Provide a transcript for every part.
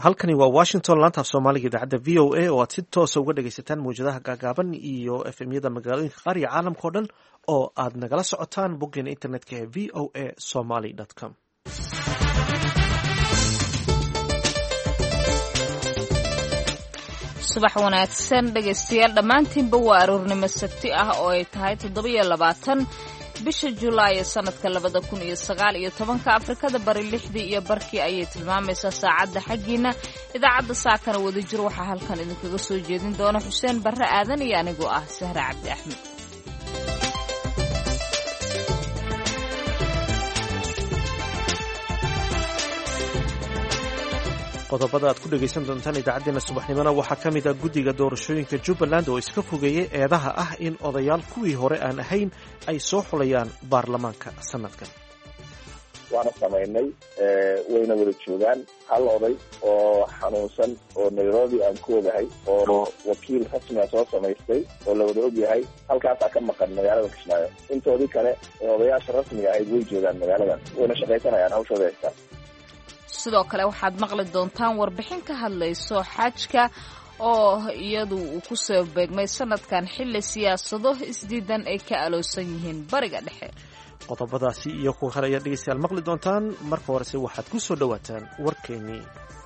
halkani waa washington laanta af soomaaliga idaacadda v o a oo aad si toosa uga dhagaysataan mawjadaha gaagaaban iyo efmyada magaalooyinka qaar iyo caalamka o dhan oo aad nagala socotaan boggeena internetka ee v o a somaly com. subax wanaagsan dhegaystayaal dhammaantiinba waa aroornimo sabti ah oo ay tahay 27 bisha Julaay sanadka 2019 Afrikada bari 6 iyo barkii ayay tilmaamaysaa saacadda xagiina idaacadda saakana wadajir waxaa halkan idinkaga soo jeedin doona Xuseen Barre Aadan iyo anigoo ah Sahra Cabdi Axmed. qodobada aad ku dhagaysan doontaan idaacadeena subaxnimona waxaa ka mid ah guddiga doorashooyinka Jubbaland oo iska fogeeyay eedaha ah in odayaal kuwii hore aan ahayn ay soo xulayaan baarlamaanka sanadkan. waana samaynay wayna wada joogaan hal oday oo xanuunsan oo Nairobi aan ku ogahay oo wakiil rasmi ah soo samaystay oo la wada og yahay halkaas ka maqan magaalada Kismaayo. intoodii kale odayaasha rasmiga ah way joogaan magaaladan wayna shaqaysanayaan hawshooda haysta. sidoo kale waxaad maqli doontaan warbixin ka hadlayso xajka oo iyadu uu ku soo beegmay sanadkan xilli siyaasado isdiidan ay ka aloosan yihiin bariga dhexe. qodobadaasi iyo kuwa kale ayaa dhegaystayaal maqli doontaan. marka horese waxaad ku soo dhowaataan warkeennii.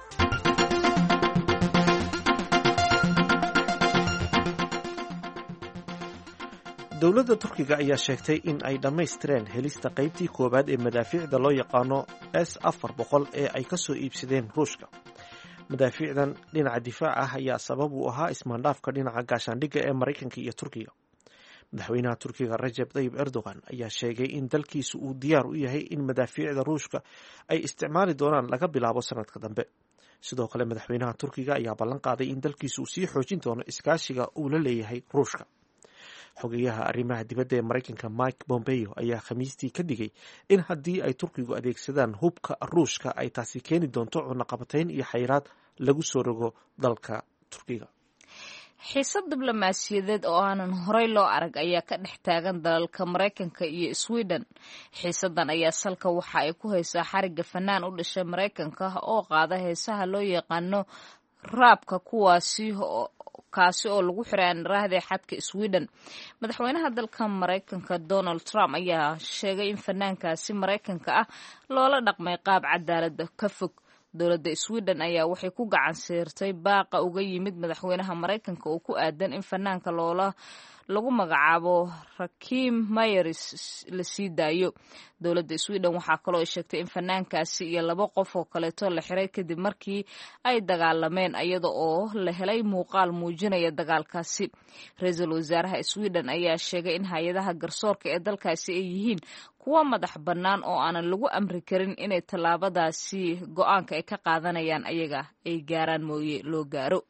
dowladda turkiga ayaa sheegtay in ay dhammaystireen helista qaybtii koowaad ee madaafiicda loo yaqaano S-400 ee ay ka soo iibsadeen ruushka. madaafiicdan dhinaca difaac ah ayaa sabab u ahaa ismaandhaafka dhinaca gaashaandhigga ee maraykanka iyo turkiga. madaxweynaha turkiga Rajab Tayyip Erdogan ayaa sheegay in dalkiisu uu diyaar u yahay in madaafiicda ruushka ay isticmaali doonaan laga bilaabo sanadka dambe. sidoo kale madaxweynaha turkiga ayaa ballan qaaday in dalkiisu uu sii xoojin doono iskaashiga uu la leeyahay ruushka. xogeyaha arrimaha dibadda ee maraykanka Mike Pompeo ayaa khamiistii ka digay in haddii ay turkigu adeegsadaan hubka ruushka ay taasi keeni doonto cunaqabatayn iyo xayiraad lagu soo rogo dalka turkiga. xiisad diblomaasiyadeed oo aanan horey loo arag ayaa ka dhex taagan dalalka Maraykanka iyo Sweden. xiisadan ayaa salka waxa ay ku haysaa xariga fanaan u dhashay Maraykanka oo qaada heesaha loo yaqaano raabka kaasi oo lagu xiray raahday xadka Sweden. madaxweynaha dalka Maraykanka Donald Trump ayaa sheegay in fanaankaasi Maraykanka ah loola dhaqmay qaab cadaalad ka fog. dowladda Sweden ayaa waxay ku gacan saartay baaqa uga yimid madaxweynaha Maraykanka oo ku aadan in fanaanka lagu magacaabo Rakim Mayers la sii daayo. dowladda Sweden waxaa kaloo sheegtay in fanaankaasi iyo 2 qof oo kaleeto la xiray kadib markii ay dagaalameen iyada oo la helay muuqaal muujinaya dagaalkaasi. ra-iisul wasaaraha Sweden ayaa sheegay in hay'adaha garsoorka ee dalkaasi ay yihiin kuwa madax bannaan oo aanan lagu amri karin inay tallaabadaasi go'aanka ay ka qaadanayaan ayaga ay gaaraan mooye loo gaaro.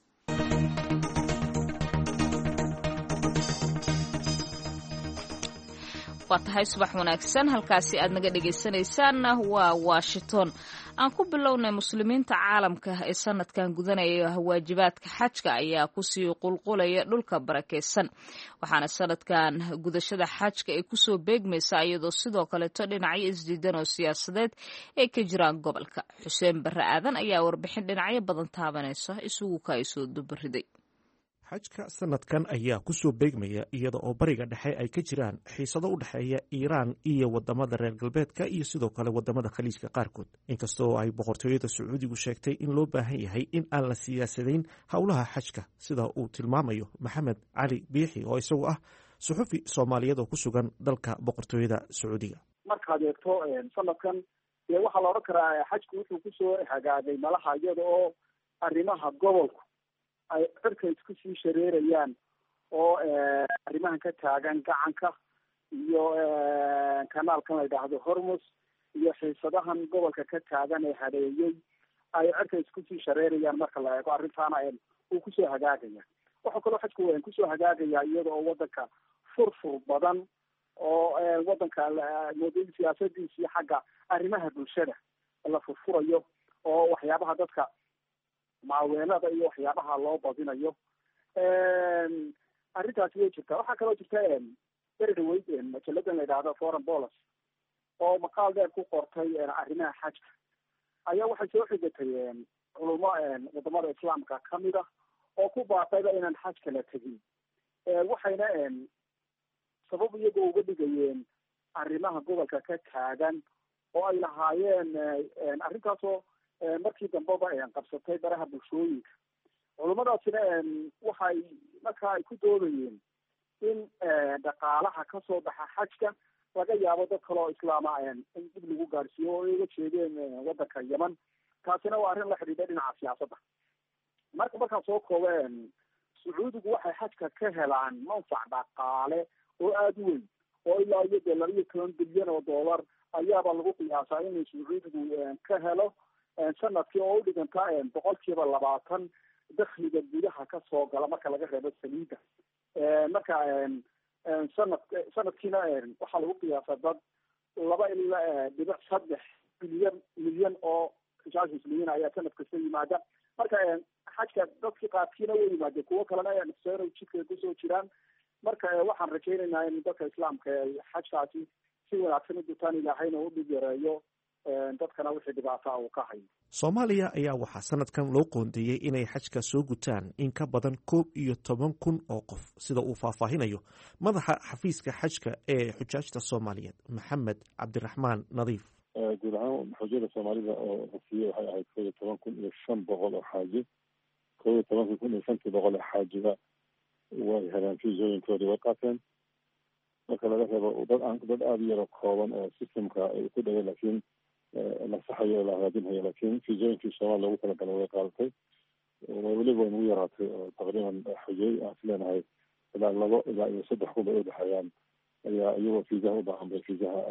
waa tahay subax wanaagsan halkaasi aad naga dhagaysanaysaan waa Washington. aan ku bilownay muslimiinta caalamka ee sanadkan gudanaya waajibaadka xajka ayaa kusii qulqulaya dhulka barakeysan. waxaana sanadkan gudashada xajka ay kusoo beegmaysaa iyadoo sidoo kaleeto dhinacyo isdiidan oo siyaasadeed ay ka jiraan gobolka. Xuseen Barre Aadan ayaa warbixin dhinacyo badan taabanaysa isugu ka ay soo dubariday. xajka sanadkan ayaa kusoo beegmaya iyada oo bariga dhexe ay ka jiraan xiisado u dhexeeya Iiraan iyo wadamada reer galbeedka iyo sidoo kale wadamada khaliijka qaarkood. inkastoo ay boqortooyada Sacuudigu sheegtay in loo baahan yahay in aan la siyaasadayn howlaha xajka sida uu tilmaamayo Maxamed Cali Biixi oo isagu ah suxufi Soomaaliyeed oo ku sugan dalka boqortooyada Sacuudiga. markaad eegto sanadkan waxaa la oran karaa xajku wuxuu kusoo hagaagay malaha iyada oo arrimaha gobolku ay cirka isku sii shareerayaan oo arrimahan ka taagan gacanka iyo kanaalkan la yidhaahdo Hormuz iyo xiisadahan gobolka ka taagan ee hareeyay ay cirka isku sii shareerayaan. marka la eego arrintaana uu kusoo hagaagaya. waxaa kaloo xajku kusoo hagaagaya iyada oo wadanka furfur badan oo wadanka moodooyin siyaasadiisii xagga arrimaha bulshada la furfurayo oo waxyaabaha dadka maaweelada iyo waxyaabaha loo badinayo. arrintaasi way jirtaa. waxaa kaloo jirta beri dhaweyd majalladan la yidhaahdo Foreign Policy oo maqaal dheer ku qortay arrimaha xajka ayaa waxay soo xigatay culamo wadamada islaamka kamid ah oo ku baaqayba inaan xajka la tegin waxayna sabab iyagoo uga dhigayeen arrimaha gobolka ka taagan oo ay lahaayeen arrintaasoo markii dambeba qabsatay baraha bulshooyinka. culamadaasina waxay markaa ay ku doodayeen in dhaqaalaha kasoo baxa xajka laga yaabo dad kale oo islaama in dib lagu gaarsiiyo oo ay uga jeedeen wadanka yemen. taasina waa arrin la xidhiidha dhinaca siyaasadda. markaan soo koobo sacuudigu waxay xajka ka helaan manfac dhaqaale oo aada u weyn oo ilaa iyo dee 12 bilyan oo dollar ayaaba lagu qiyaasaa inuu sacuudigu ka helo sanadkii oo udhiganta 20% dakhliga gudaha kasoo gala marka laga reebo saliida. marka sanadkiina waxaa lagu qiyaasaa dad 2.3 milyan oo xijaaj muslimiin ayaa sanad kasta yimaada. marka xajka dadkii qaadkiina way yimaadeen, kuwo kalena nafsano jidka kusoo jiraan. marka waxaan rajaynaynaa in dadka islaamka xajkaasi si wanaagsan u gutaan, ilaahayna u dhib yareeyo dadkana wixii dhibaata uu ka hayo. Soomaaliya ayaa waxaa sanadkan loo qoondeeyey inay xajka soo gutaan in ka badan 11,000 oo qof, sida uu faahfaahinayo madaxa xafiiska xajka ee xujaajta Soomaaliyeed Maxamed Cabdiraxmaan Nadiif. guud ahaan xujada Soomaalida oo rasiye waxay ahayd 11,500 oo xaaji. 11,500 oo xaajiga way heleen fiisooyinkoodii way qaateen. marka laga reebo dad aada u yaro kooban oo systemka ay ku dhagay laakiin la saxayo la hagaajinayo, laakiin fiisooyinkii Soomaaliya loogu talagalay way qaadatay. weliba way nagu yaraatay oo taqriiban xujay aan isleenahay ilaa 2 ilaa 3 kun bay u dhexeeyaan ayaa iyagoo fiisaha u baahan bay fiisaha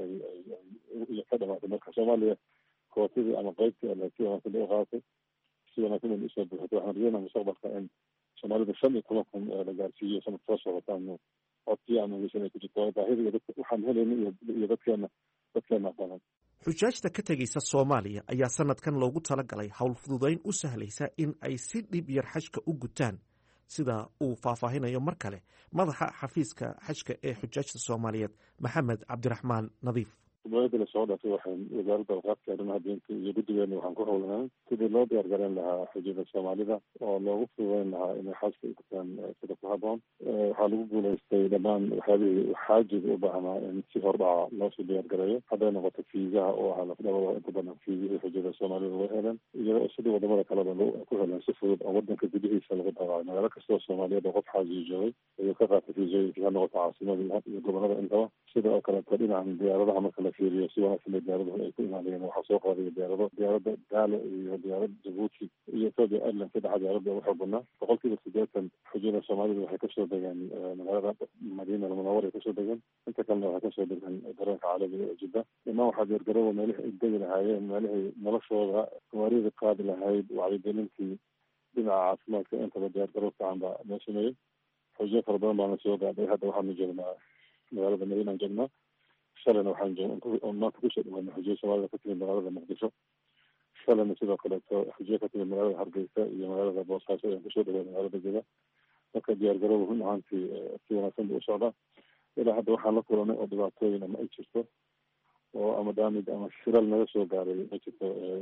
ay ka dhamaatay. marka Soomaaliya kootadii ama qaybtii si wanaagsan bay u qaadatay, si wanaagsan bay usoo buuxatay. waxaan rajeynaa mustaqbalka in Soomaalida 15 kun la gaarsiiyo sanad soo socotaan codkii ama ay ku jirto baahida dadka waxaan helayna iyo dadkeena badan. xujaajta ka tegaysa Soomaaliya ayaa sanadkan loogu talagalay hawl fududayn u sahlaysa in ay si dhib yar xajka u gutaan, sida uu faahfaahinayo mar kale madaxa xafiiska xajka ee xujaajta Soomaaliyeed Maxamed Cabdiraxmaan Nadiif. dowladda lasoo dhaafay waxaan wasaaradda awqaafta arrimaha diinta iyo guddigeena waxaan ku howlanahay sidii loo diyaargareyn lahaa xujada Soomaalida oo loogu fududeyn lahaa inay xajka u gutaan sida ku habboon. waxaa lagu guulaystay dhammaan waxyaabihii xaajiga u baahnaa in si hordhaca loosoo diyaargareeyo. hadday noqoto fiisaha oo ahaa lafdhabada inta badan fiisihii xujada Soomaalida way heleen, iyadoo sidii wadamada kaleba ku heleen si fudud oo wadanka gudihiisa lagu daawacay. magaalo kastoo Soomaaliyeed oo qof xaaji joogay ayuu ka qaatay fiisooyinkii, ha noqoto caasimada iyo gobolada intaba. sida oo kaleeto dhinacan diyaaradaha marka la fiiriyo si wanaagsan bay diyaaraduhu ay ku imaadeen. waxaa soo qaaday diyaaradda Daalo iyo diyaaradda Djibouti iyo Ethiopia Airlines saddexa diyaaradda ugu xoog badnaa. 80% xujada Soomaalida waxay kasoo degeen magaalada Madiina al-Munawwara ay kasoo degeen, inta kalena waxay kasoo degeen garoonka caalamiga ee Jidda. dhammaan waxaa diyaargarooba meelihii ay degi lahaayeen, meelihii noloshooda gawaarida qaadi lahayd, wacyigelintii dhinaca caafimaadka intaba diyaargaroob fiican baa loo sameeyey. xujo fara badan baana soo gaadhay. hadda waxaanu joognaa magaalada Madiina aan joognaa. shalayna waxaan maanta kusoo dhawaanay xujiyo Soomaalida ka timid magaalada Muqdisho. shalayna sidoo kaleeto xujiyo ka timid magaalada Hargeysa iyo magaalada Boosaaso ayaan kusoo dhawaanay magaalada Jidda. marka diyaargarooba run ahaantii si wanaagsan buu u socdaa. ilaa hadda waxaan la kulanay oo dhibaatooyin ama ay jirto oo ama daamid ama shilal naga soo gaaray ma jirto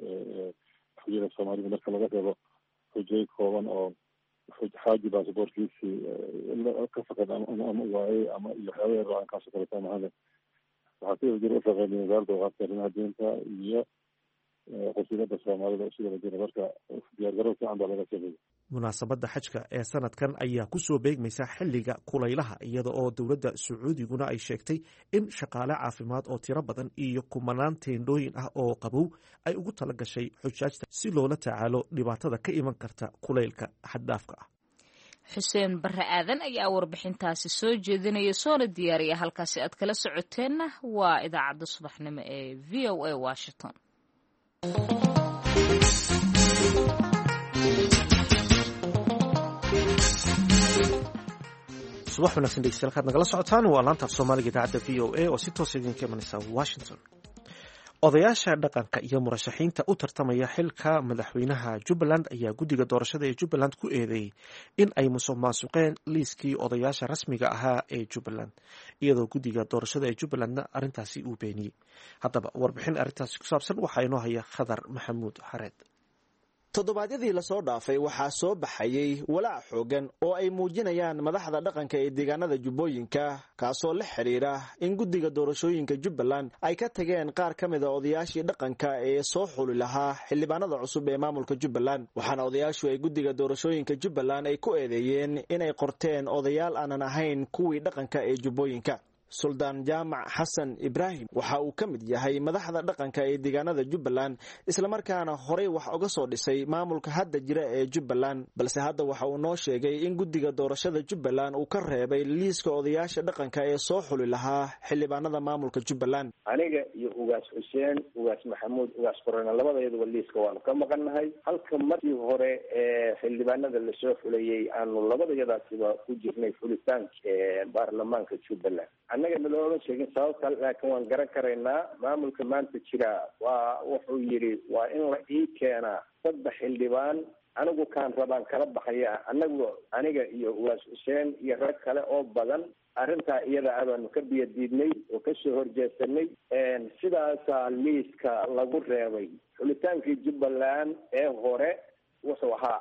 xujada Soomaalida. marka laga reebo xujay kooban oo xaaji baasaboorkiisii ka faqad ama waayey ama iyo waxyaaba yar oo aan kaasoo kaleeto mahale. waxaa sidoo jira ushaqeynay wasaaradda awqaafta arrimaha diinta iyo qasiidada Soomaalida oo sidoo jira. marka diyaargarow fiican baa laga sameeyey. munaasabadda xajka ee sanadkan ayaa ku soo beegmaysa xilliga kulaylaha, iyada oo dowladda Sacuudiguna ay sheegtay in shaqaale caafimaad oo tiro badan iyo kumanaan teendhooyin ah oo qabow ay ugu tala gashay xujaajta si loola tacaalo dhibaatada ka iman karta kulaylka xad-dhaafka ah. xuseen barre aadan ayaa warbixintaasi soo jeedinaya soona diyaariya. halkaasi aad kala socoteenna waa idaacadda subaxnimo ee VOA Washington. subax wanaagsan dhegeystayaal kaad nagala socotaan waa laanta af Soomaaliga idaacadda VOA oo si toos idinka imanaysa Washington. odayaasha dhaqanka iyo murashaxiinta u tartamaya xilka madaxweynaha Jubbaland ayaa guddiga doorashada ee Jubbaland ku eedeeyay in ay musuqmaasuqeen liiskii odayaasha rasmiga ahaa ee Jubbaland, iyadoo guddiga doorashada ee Jubbalandna arrintaasi uu beeniyey. haddaba warbixin arrintaasi ku saabsan waxaa inoo haya Khadar Maxamuud Xareed. toddobaadyadii lasoo dhaafay waxaa soo baxayay walaac xoogan oo ay muujinayaan madaxda dhaqanka ee deegaanada jubbooyinka kaasoo la xidhiira in guddiga doorashooyinka jubbaland ay ka tageen qaar ka mida odayaashii dhaqanka ee soo xuli lahaa xildhibaanada cusub ee maamulka jubbaland waxaana odayaashu ay guddiga doorashooyinka jubbaland ay ku eedeeyeen inay qorteen odayaal aanan ahayn kuwii dhaqanka ee jubbooyinka suldaan jaamac xasan ibraahim waxa uu ka mid yahay madaxda dhaqanka ee deegaanada jubbaland islamarkaana horey wax uga soo dhisay maamulka hadda jira ee jubbaland balse hadda waxa uu noo sheegay in guddiga doorashada jubbaland uu ka reebay liiska odayaasha dhaqanka ee soo xuli lahaa xildhibaanada maamulka jubbaland aniga iyo ugaas xuseen ugaas maxamuud ugaas korona labadeeduba liiska waanu ka maqannahay halka markii hore ee xildhibaanada lasoo xulayay aanu labadayadaasiba ku jirnay xulitaanka baarlamaanka jubbaland annaga nalooga sheegin sababta laakiin waan garan karaynaa maamulka maanta jira waa wuxuu yidhi waa in la ii keenaa 3 xildhibaan anigu kaan rabaan kala baxaya aniga iyo ugaas xuseen iyo rag kale oo badan arrintaa iyada abaanu ka biyadiidnay oo kasoo horjeesanay sidaasaa liiska lagu reebay xulitaankii jubbaland ee hore wuxuu ahaa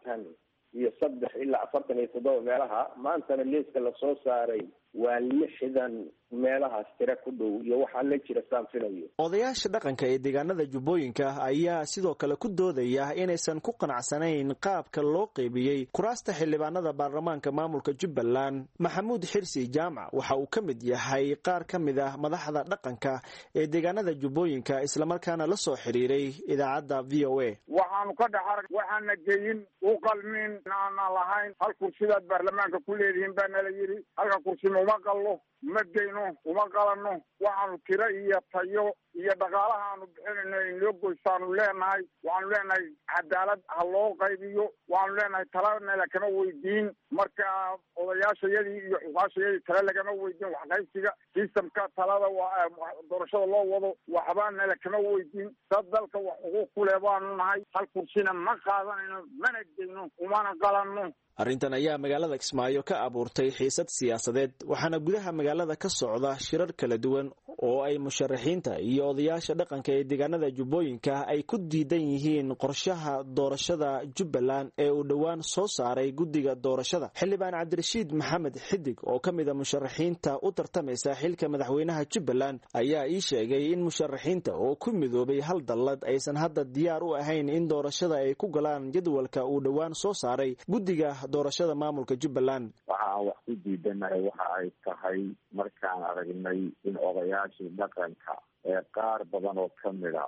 43 ilaa 47 meelaha maantana liiska lasoo saaray waa 60 meelahaas tira ku dhow iyo waxaa la jira saanfinayo odayaasha dhaqanka ee deegaanada jubbooyinka ayaa sidoo kale ku doodaya inaysan ku qanacsanayn qaabka loo qeybiyey kuraasta xildhibaanada baarlamaanka maamulka jubbaland maxamuud xirsi jaamac waxa uu ka mid yahay qaar ka mid ah madaxda dhaqanka ee deegaanada jubbooyinka islamarkaana la soo xiriiray idaacadda v o a waxaanu ka dhex arag waxaana geyin u qalmin aanan lahayn hal kursidaad baarlamaanka ku leedihiin baa nala yidhi halka kursi uma qallo ma geyno uma qalano waxaanu tiro iyo tayo iyo dhaqaalaha aanu bixinayno inoo goysaanu leenahay waxaanu leenahay cadaalad ha loo qaybiyo waxaanu leenahay talana lakama weydiin marka odayaashayadii iyo xusaashayadii tale lagama weydiin waxqaybsiga sistamka talada waa doorashada loo wado waxbaana lakama weydiin dad dalka wax xuquuq ku leh baanu nahay hal kursina ma qaadanayno mana geyno umana qalano arrintan ayaa magaalada Kismaayo ka abuurtay xiisad siyaasadeed waxaana gudaha magaalada ka socda shirar kala duwan oo ay musharaxiinta iyo odayaasha dhaqanka ee deegaanada jubbooyinka ay ku diidan yihiin qorshaha doorashada Jubbaland ee uu dhawaan soo saaray guddiga doorashada xildhibaan Cabdirashiid Maxamed Xidig oo ka mid ah musharaxiinta u tartamaysa xilka madaxweynaha Jubbaland ayaa ii sheegay in musharaxiinta oo ku midoobay hal dallad aysan hadda diyaar u ahayn in doorashada ay ku galaan jadwalka uu dhawaan soo saaray guddiga doorashada maamulka Jubbaland waxaan wax ku diidanahay waxa ay tahay markaan aragnay in odayaashii dhaqanka ee qaar badan oo kamida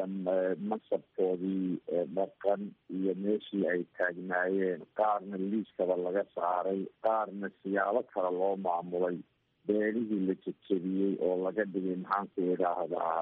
masabkoodii dhaqan iyo meeshii ay taagnaayeen qaarna liiskaba laga saaray qaarna siyaabo kale loo maamulay beelihii la jejebiyey oo laga dhigay maxaanku idhaahdaa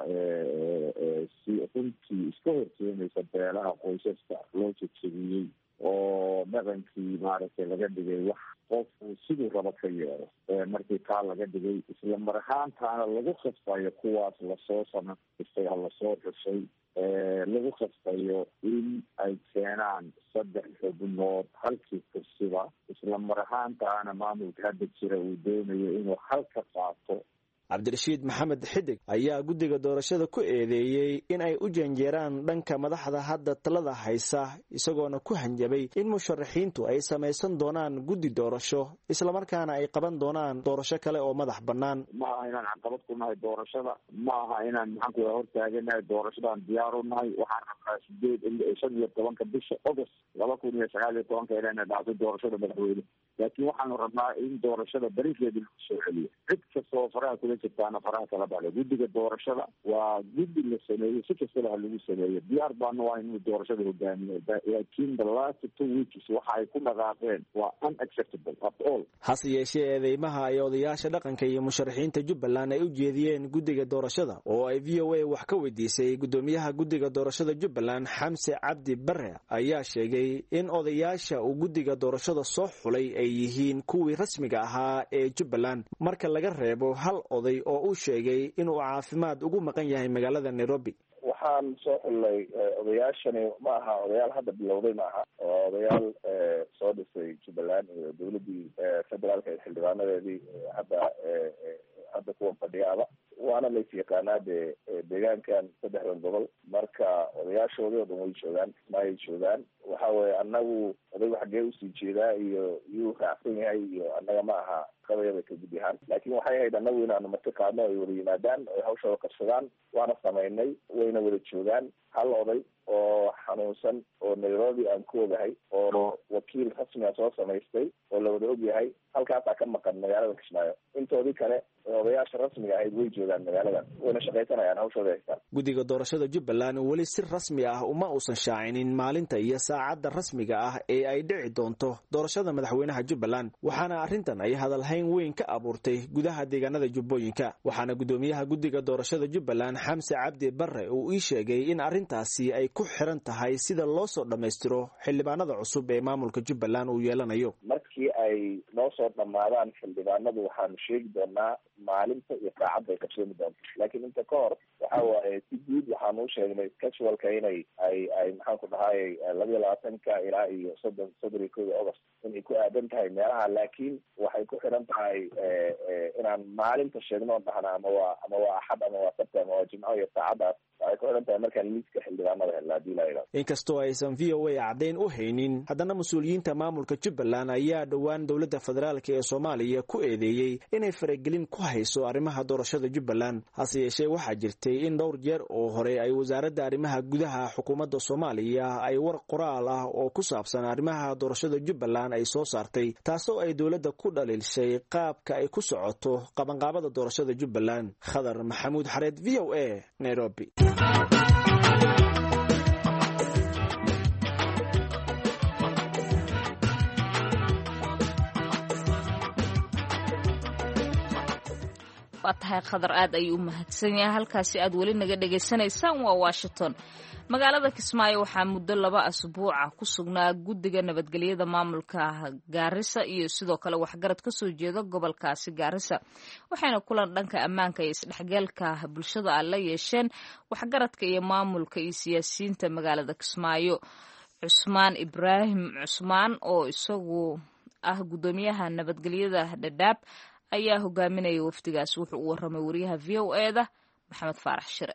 si runtii iska horkeenaysa beelaha qoysaska loo jejebiyey oo dhaqankii maaragtay laga dhigay wax qofku siduu rabo ka yeelo markii taa laga dhigay isla mar ahaantaana lagu khasbayo kuwaas lasoo samaystay lasoo xushay lagu khasbayo in ay keenaan 3 xubnood halkii kursiba isla mar ahaantaana maamulka hadda jira uu doonayo inuu halka qaato Cabdirashiid Maxamed Xidig ayaa guddiga doorashada ku eedeeyay in ay u janjeeraan dhanka madaxda hadda talada haysa isagoona ku hanjabay in musharaxiintu ay samaysan doonaan guddi doorasho isla markaana ay qaban doonaan doorasho kale oo madax bannaan ma aha inaan caqabad ku nahay doorashada ma aha inaan maxaanku hortaaganahay doorashadaan diyaar u nahay waxaan rabnaa 15 bisha August 2019 inay dhacdo doorashada madaxweyne laakiin waxaanu rabnaa in doorashada barigeeda lagu soo celiyo cid kastoo faraha kula jirtaana faraha kala baxda guddiga doorashada waa guddi la sameeyey si kastaba ha lagu sameeyo diyaar baanu waa inuu doorashada hogaamiyo laakiin the last 2 weeks waxa ay ku dhaqaaqeen waa unacceptable at all hase yeeshee eedeymaha ay odayaasha dhaqanka iyo musharaxiinta Jubbaland ay u jeediyeen guddiga doorashada oo ay VOA wax ka weydiisay gudoomiyaha guddiga doorashada Jubbaland Xamse Cabdi Barre ayaa sheegay in odayaasha uu guddiga doorashada soo xulay ay yihiin kuwii rasmiga ahaa ee Jubbaland marka laga reebo hal oday oo uu sheegay inuu caafimaad ugu maqan yahay magaalada Nairobi waxaan soo xulay odayaashani ma aha odayaal hadda bilowday ma aha oo odayaal soo dhisay Jubbaland iyo dawladii federaalka ee xildhibaanadeedii hadda kuwa fadhiyaaba waana lays yaqaanaa dee deegaankan saddexdan gobol marka odayaashoodii oo dhan way joogaan kismaayay joogaan waxa weye anagu odaygu xaggee usii jeedaa iyo yuu raacsan yahay iyo annaga ma aha qabayada ka gudi ahaan laakiin waxay ahayd anagu inaanu marti qaadno ay wada yimaadaan oy hawshooda qabsadaan waana samaynay wayna wada joogaan hal oday oo xanuunsan oo nairobi aan ku ogahay oo wakiil rasmiga soo samaystay oo la wada og yahay halkaasaa ka maqan magaalada kismaayo intoodii kale odayaasha rasmiga ahayd way joogaan magaaladan wayna shaqaysanayaan hawshooda haystaan guddiga doorashada jubbaland weli si rasmi ah uma uusan shaacinin maalinta iyo saacadda rasmiga ah ee ay dhici doonto doorashada madaxweynaha jubbaland waxaana arrintan ay hadalhayn weyn ka abuurtay gudaha deegaanada jubbooyinka waxaana guddoomiyaha guddiga doorashada jubbaland xamse cabdi barre uu ii sheegay in arrintaasi ay ku xiran tahay sida loo soo dhammaystiro xildhibaanada cusub ee maamulka jubbaland uu yeelanayo markii ay noo soo dhammaadaan xildhibaanadu waxaanu sheegi doonaa maalinta iyo saacadda ay qabsoomi doonto laakiin inta ka hor waxa waaye si guud waxaanu u sheegnay casualka inay ay maxaan ku dhahay 22 ilaa iyo 31 August inay ku aadan tahay meelaha laakiin waxay ku xiran tahay inaan maalinta sheegno dhahna ama waa axad ama waa sabti ama waa jimco iyo saacadaas waxay ku xiran tahay markaan liiska xildhibaanada helna hadii la yidhahdo inkastoo aysan VOA caddayn u haynin haddana mas-uuliyiinta maamulka jubbaland ayaa dhowaan dowladda federaalk ee soomaaliya ku eedeeyey inay faragelin ku hayso arrimaha doorashada jubbaland hase yeeshee waxaa jirtay in dhowr jeer oo hore ay wasaaradda arrimaha gudaha xukuumadda soomaaliya ay war qoraal ah oo ku saabsan arrimaha doorashada jubbaland ay soo saartay taasoo ay dowladda ku dhaliilshay qaabka ay ku socoto qabanqaabada doorashada jubbaland khadar maxamuud xareed VOA Nairobi. waa tahay khadar aad ayuu u mahadsan yahay halkaasi aad weli naga dhegaysanaysaan waa Washington magaalada Kismaayo waxaa muddo 2 asbuuca ku sugnaa guddiga nabadgelyada maamulka Gaarisa iyo sidoo kale waxgarad ka soo jeeda gobolkaasi Gaarisa waxayna kulan dhanka ammaanka iyo isdhexgalka bulshada la yeesheen waxgaradka iyo maamulka iyo siyaasiyiinta magaalada Kismaayo Cusmaan Ibraahim Cusmaan oo isagu ah gudoomiyaha nabadgelyada Dhadhaab ayaa hogaaminaya wafdigaas wuxuu u waramay wariyaha VOA-da Maxamed Faarax Shire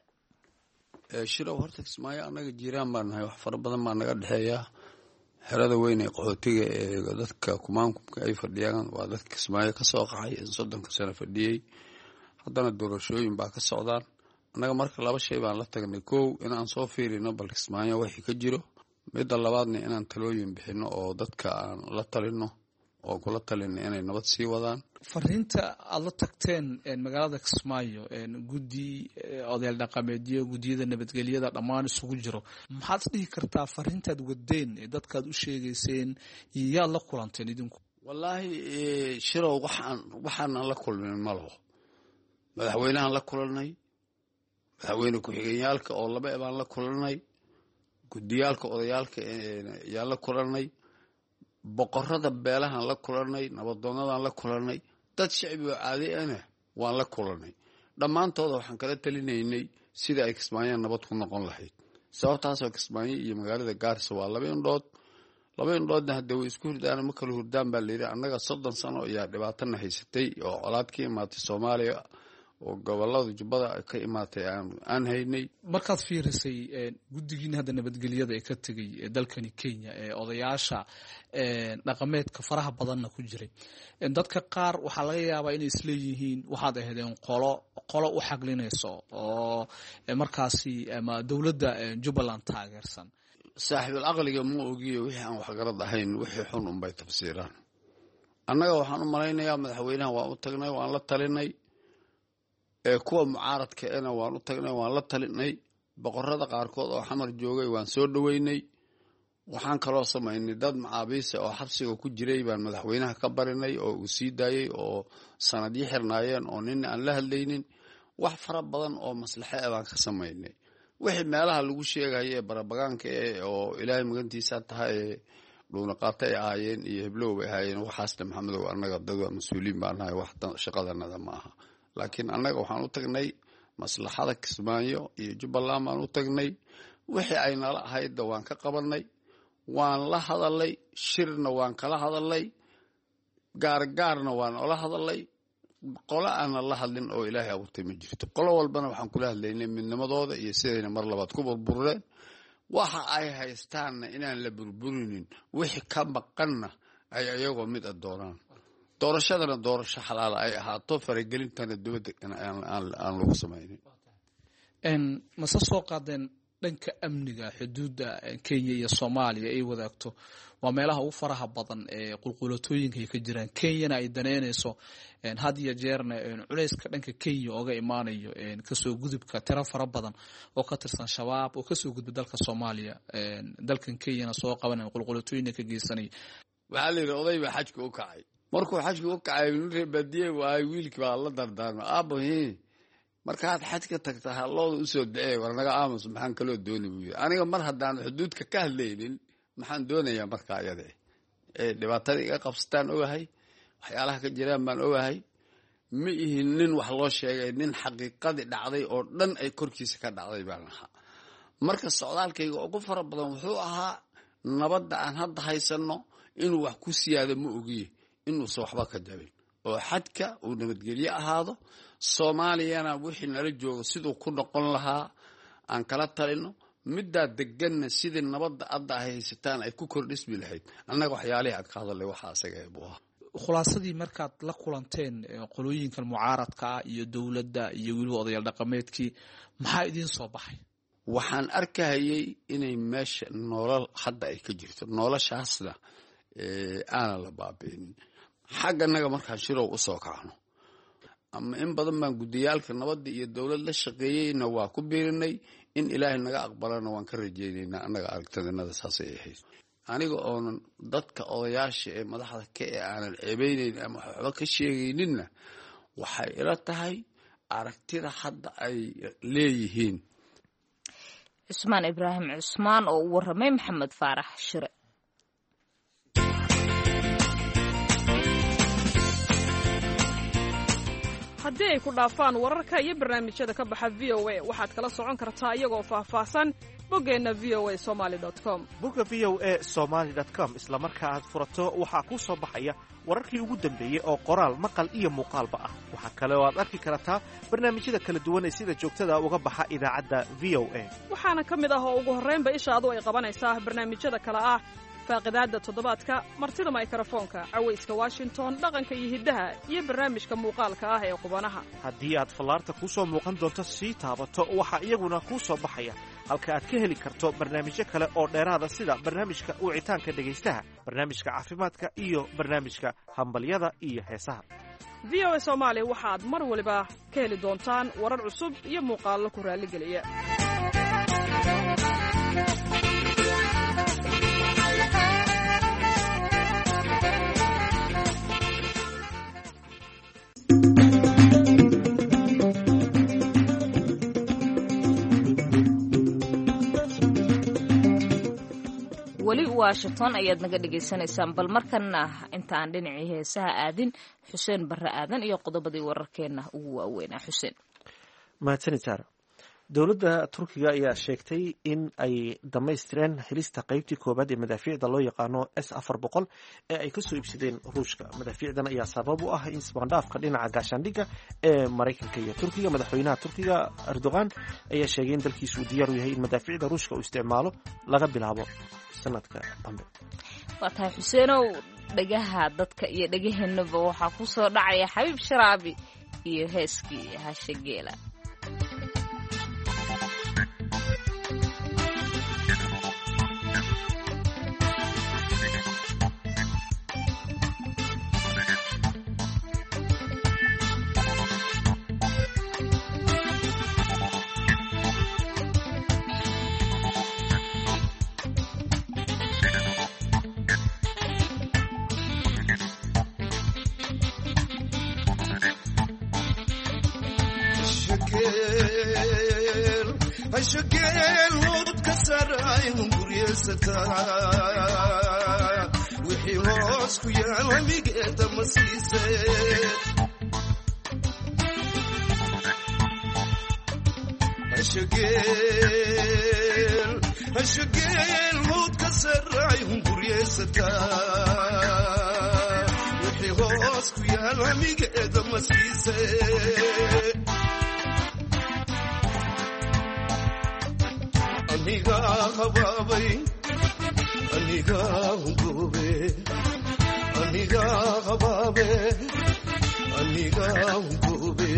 shirow horta Kismaayo anaga jiraan baan nahay wax fara badan baa naga dhexeeya xerada weyn ee qaxootiga ee dadka kumaankumka ay fadhiyaan waa dadka Kismaayo ka soo qaxay 30 sano fadhiyay haddana doorashooyin baa ka socdaan anaga marka laba shay baan la tagnay koow inaan soo fiirino bal Kismaayo wixii ka jiro midda labaadna inaan talooyin bixino oo dadka aan la talino oo kula talina inay nabad sii wadaan fariinta aad la tagteen magaalada Kismaayo guddi odayaal dhaqameedyo guddiyada nabadgelyada dhammaan isugu jiro maxaad dhihi kartaa fariintaad wadeen dadkaad u sheegayseen iyo la kulanteen idinku wallahi shirow waxaan la kulmin malo madaxweynahan la kulanay madaxweyne ku-xigeenyaalka oo laba baan la kulanay guddiyaalka odayaalka yaa la kulanay boqorada beelahan la kulanay nabadoonadan la kulanay dad shacbi oo caadi ah waan la kulanay dhammaantooda waxaan kala talinaynay sida ay Kismaayo nabad ku noqon lahayd sababtaas oo Kismaayo iyo magaalada Gaarisa waa laba indhoodna hadda way isku hurdaan ma kala hurdaan baa la yiri annaga 30 sano ayaa dhibaatana haysatay oo colaad ka imaatay Soomaaliya oo gobolada jubbada ka imaatay aan haynay markaad fiirisay guddigiina hadda nabadgelyada ee ka tagay dalkani Kenya ee odayaasha dhaqameedka faraha badanna ku jiray dadka qaar waxa laga yaabaa inay isleeyihiin waxaad ahaydeen qolo u xaglinayso oo markaasi ama dawladda Jubbaland taageersan saaxiibul aqliga ma ogiyo wixii aan wax garad ahayn wixii xun un bay tafsiiraan annaga waxaan u malaynayaa madaxweynaha waan u tagnay waan la talinay kuwa mucaaradka waan u tagnay waan la talinay boqorada qaarkood oo xamar joogay waan soo dhaweynay waxaan kaloo samaynay dad macaabiis oo xabsiga ku jiray baan madaxweynaha ka barinay oo uu sii daayay oo sanadii xirnaayeen oo nin aan la hadlaynin wax fara badan oo maslaxa ah baan ka samaynay wixii meelaha lagu sheegay ee barabagaanka oo ilaahay magantiisa tahay dhuuna qaatay aayeen iyo heblow ay aayeen waxaasna maxamedow annaga dad mas'uuliin baan nahay wax shaqadanada ma aha laakiin annaga waxaan u tagnay maslaxada Kismaayo iyo Jubbaland baan u tagnay wixii ay nala ahayd waan ka qabanay waan la hadalay shirna waan kala hadalay gaargaarna waan ola hadalay qolo aan la hadlin oo ilaahay abuurtay ma jirto qolo walbana waxaan kula hadlaynay midnimadooda iyo sidayna mar labaad ku burbureen waxa ay haystaanna inaan la burburinin wixii ka maqanna ay ayagoo mid doonaan doorashadana doorasho xalaal ay ahaato faragelintana dibadda aan lagu samaynin mase soo qaadeen dhanka amniga xuduudda Kenya iyo Soomaaliya ay wadaagto waa meelaha ugu faraha badan ee qulqulatooyinka ay ka jiraan Kenyana ay daneynayso had iyo jeerna culayska dhanka Kenya ooga imaanayo kasoo gudubka tiro fara badan oo ka tirsan shabaab oo kasoo gudba dalka Soomaaliya dalkan Kenyana soo qabanay qulqulatooyinka ka geysanay waxa la yiraahdo oday baa xajka u kacay markuu xajka u kacay inuu badiye waay wiilkii baa la dardaarmay aabahay markaad xajka tagta halooda u soo dhacay war naga aamus maxaan kala doonay aniga mar hadaan xuduudka ka hadlaynin maxaan doonayaa marka ayade dhibaatada iga qabstaan ogahay waxyaalaha ka jiraan baan ogahay ma ihin nin wax loo sheegay nin xaqiiqadii dhacday oo dhan ay korkiisa ka dhacday baan ahaa marka socdaalkayga ugu fara badan wuxuu ahaa nabadda aan hadda haysano inuu wax ku siyaado ma ogiye inuu soo waxba ka jabin oo xadka uu nabadgelyo ahaado Soomaaliyana wixii nala joogo sidoo ku noqon lahaa aan kala talino midda deganna sidii nabadda adda haysataan ay ku kordhismi lahayd annaga waxyaalaha aad ka hadalay waxa asaga ee buu khulaasadii markaad la kulanteen qolooyinkan mucaaradka iyo dawladda iyo waliba odayaal dhaqameedkii maxaa idin soo baxay waxaan arkayay inay meesha nolol hadda ay ka jirto noloshaasna aan la baabiin xagganaga markaan shirow u soo kacno ama in badan baan gudiyaalka nabadda iyo dawlad la shaqeeyayna waa ku biirinay in ilaahay naga aqbalana waan ka rajaynaynaa annaga aragtideenada saasay ahayd aniga oonan dadka odayaasha ee madaxda ka ee aanan ceebeynayn ama waxba ka sheegayninna waxay ila tahay aragtida hadda ay leeyihiin Cusmaan Ibraahim Cusmaan oo u warramay Maxamed Faarax Shire haddii ay ku dhaafaan wararka iyo barnaamijyada ka baxa VOA waxaad kala socon kartaa iyagoo faahfaahsan boggeenna voasomali.com bogga voasomali.com isla marka aad furato waxaa kuu soo baxaya wararkii ugu dambeeyey oo qoraal maqal iyo muuqaalba ah waxaa kale oo aad arki kartaa barnaamijyada kala duwan ee sida joogtada uga baxa idaacadda VOA waxaana ka mid ah oo ugu horraynba ishaadu ay qabanaysaa barnaamijyada kale ah faaqidaadda toddobaadka martida mikrofoonka cawayska Washington dhaqanka iyo hiddaha iyo barnaamijka muuqaalka ah ee qubanaha haddii aad fallaarta ku soo muuqan doonto sii taabato waxaa iyaguna kuu soo baxaya halka aad ka heli karto barnaamijyo kale oo dheeraada sida barnaamijka wicitaanka dhegaystaha barnaamijka caafimaadka iyo barnaamijka hambalyada iyo heesaha VOA Soomaali waxaad mar waliba ka heli doontaan warar cusub iyo muuqaallo ku raaligeliya weli Washington ayaad naga dhageysanaysaan bal markana intaan dhinacii heesaha aadin Xuseen Barre aadan iyo qodobadii wararkeena ugu waaweynaa Xuseen mahadsanid dowladda Turkiga ayaa sheegtay in ay dhamaystireen helista qaybtii koobaad ee madaafiicda loo yaqaano S-400 ee ay ka soo iibsadeen Ruushka madaafiicdan ayaa sabab u ah in isbaandhaafka dhinaca gaashaandhigga ee Mareykanka iyo Turkiga madaxweynaha Turkiga Erdogan ayaa sheegay in dalkiisu uu diyaar u yahay in madaafiicda Ruushka uu isticmaalo laga bilaabo sanadka dambe waa tahay Xuseenow dhagaha dadka iyo dhagaheennaba waxaa ku soo dhacaya Xabiib Sharaabi iyo heeskii Hashageela wixii hoos ku yaal wamigeeda ma siisehashageel howd ka sarraay hunguryeysata wixii hoos hoos ku yaal hamigeeda ma siise aniga habaabay aniga hungoobe aniga habaabe aniga hungoobe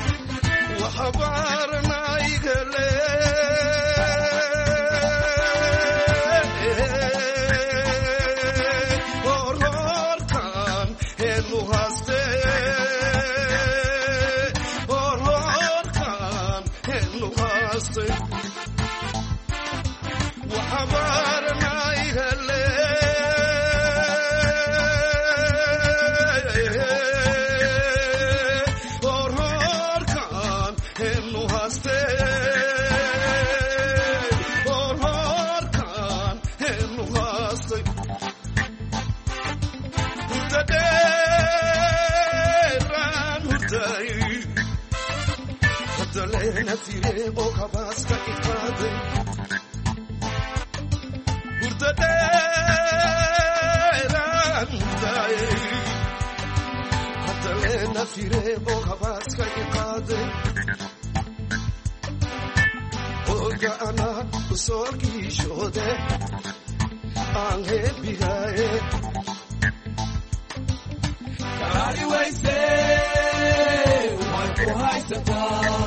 waxabaaranaygale Nafire boka baska ikade Burdade randaye Hatale nafire boka baska ikade Olga ana usorgi shode Ange bigaye Kari waise Wanko haisata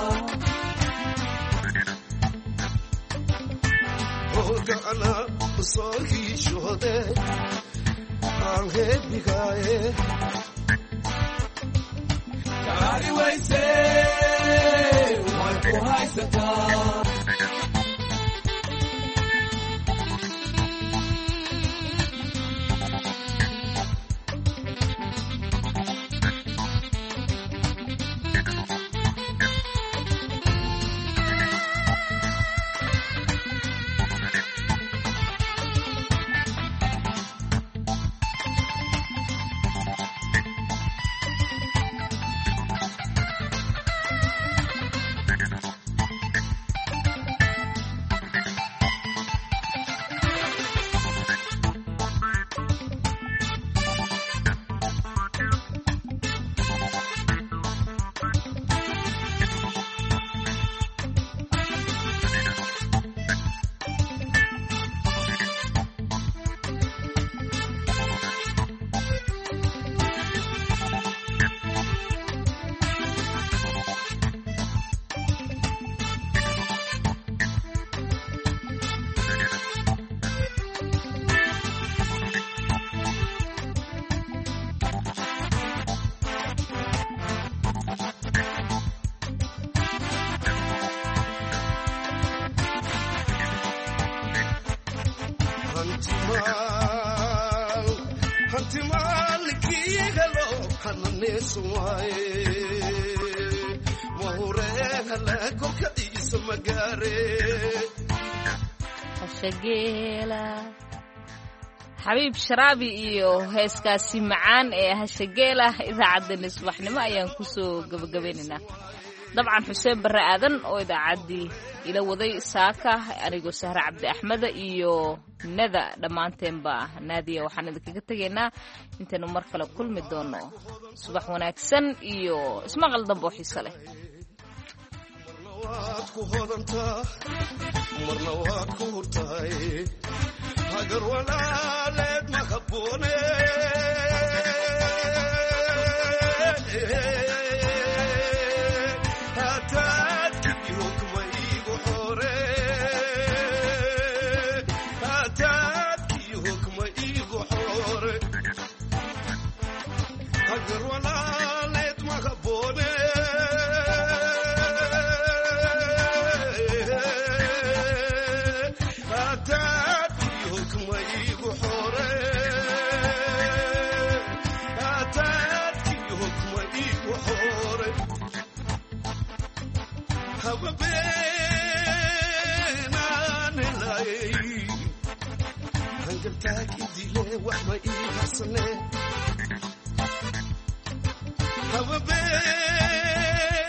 Ogana usorgi shode Ange bigaye Kari waise Wanko haisata xabiib sharaabi iyo heeskaasi macaan ee hashageela idaacadda subaxnimo ayaan ku soo gabagabaynaynaa dabcan xuseen barre aadan oo idaacaddii ila waday saaka anigoo sahre cabdi axmeda iyo nada dhammaanteenba naadiya waxaan idinkaga tegaynaa intaynu mar kale kulmi doono subax wanaagsan iyo ismaqal dambe oo xiiso leh waad ku hodantaa marna waad ku hurtahay hagar walaaleed ma habboone hataadkii hukma iigu xore hataadkii hukma iigu xore hagar walaaleed ma habboone Have a